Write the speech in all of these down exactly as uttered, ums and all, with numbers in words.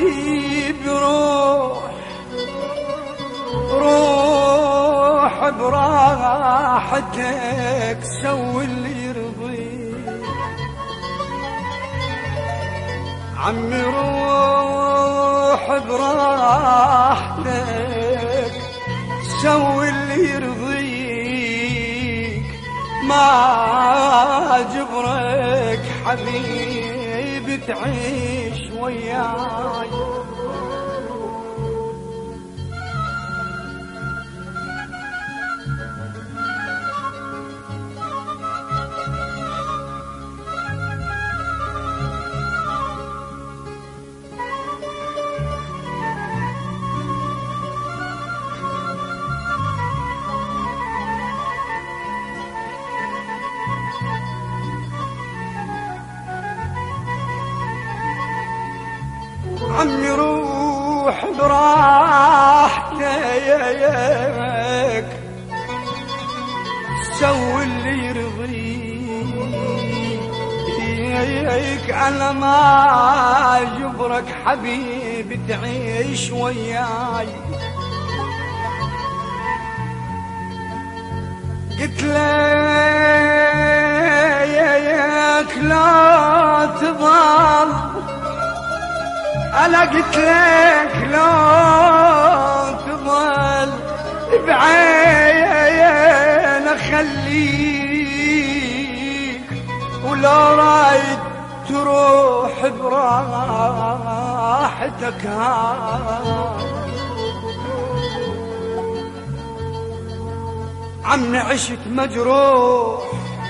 حبيبي روح روح براحتك، سوي اللي يرضيك عمي، روح براحتك سوي اللي يرضيك، ما جبرك حبيبي تعيش وياي. عمي روح براحتك سوي اللي يرضيك، انا ما جبرك حبيبي تعيش وياي. قلت لك لا تظل، أنا قلت لك لا تظل بعين أخليك، ولا رايد تروح براحتك هاي. عمي عشت مجروح،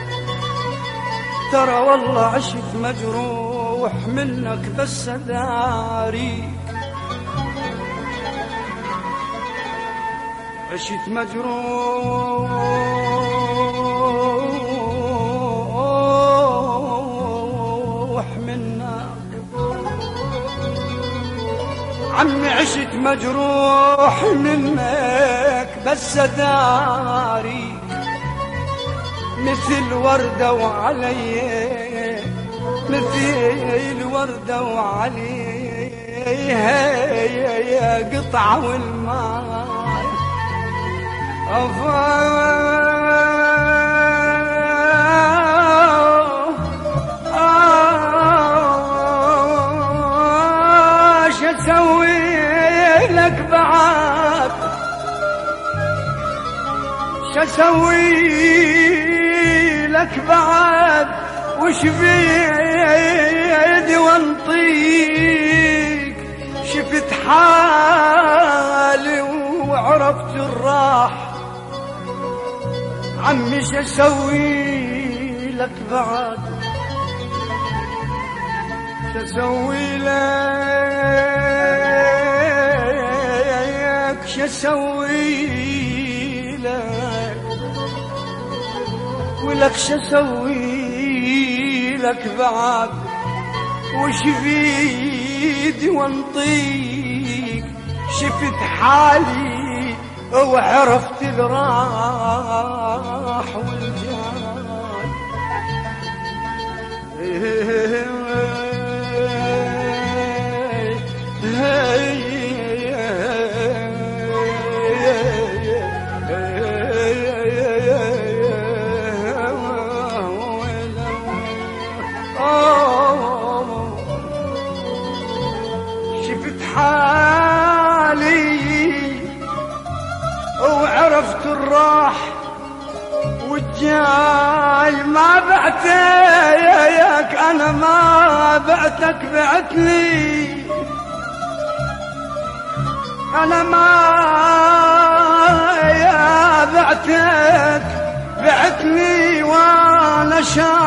ترى والله عشت مجروح منك بس داريك، عشت مجروح منك عمي، عشت مجروح منك بس داريك، مثل وردة وعلي مثل وردة وعليها قطعة والماء ايش اسوي لك بعد، ايش اسوي لك بعد، وش بيدي وانطيك، شفت حالي وعرفت الراح. عمي شو اسوي لك بعد، شو اسوي لك، شو اسوي لك، ولك شو اسوي لك بعد، وش بيدي وانطيك، شفت حالي وعرفت الراح والجاي. شفت حالي وعرفت الراح والجاي، ما بعتك انا ما بعتك بعتني، انا ما يا بعتك بعتني وانا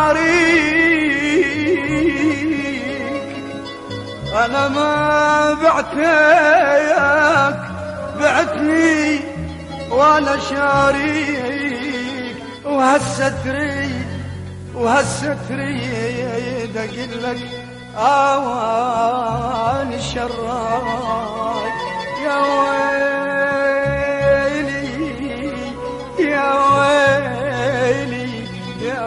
شاريك، انا ما بعتك بعتني وانا شاريك، وهسه تريد وهسه تريد اقول لك اوان الشراي. يا ويلي يا ويلي يا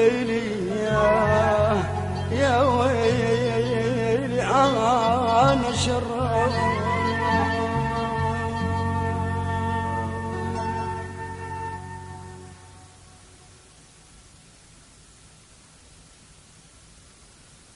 ويلي يا يا ويلي انا شر